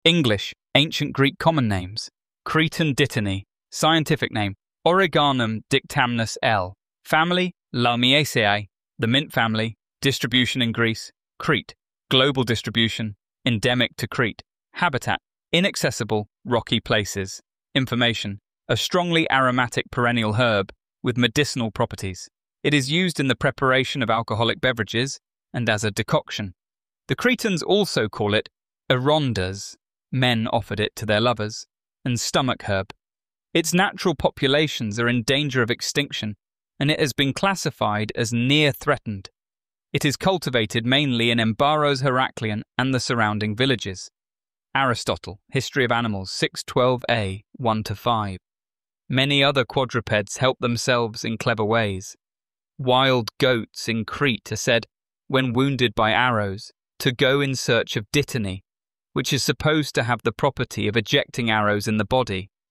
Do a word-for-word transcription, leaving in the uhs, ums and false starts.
English, ancient Greek common names. Cretan dittany, scientific name, Oreganum dictamnus L. Family, Lamiaceae. The mint family. Distribution in Greece. Crete. Global distribution. Endemic to Crete. Habitat. Inaccessible, rocky places. Information. A strongly aromatic perennial herb with medicinal properties. It is used in the preparation of alcoholic beverages and as a decoction. The Cretans also call it arondas. Men offered it to their lovers. And stomach herb. Its natural populations are in danger of extinction, and it has been classified as near threatened. It is cultivated mainly in Embaros Heraklion and the surrounding villages. Aristotle, History of Animals, six twelve a, one to five. Many other quadrupeds help themselves in clever ways. Wild goats in Crete are said, when wounded by arrows, to go in search of dittany, which is supposed to have the property of ejecting arrows in the body.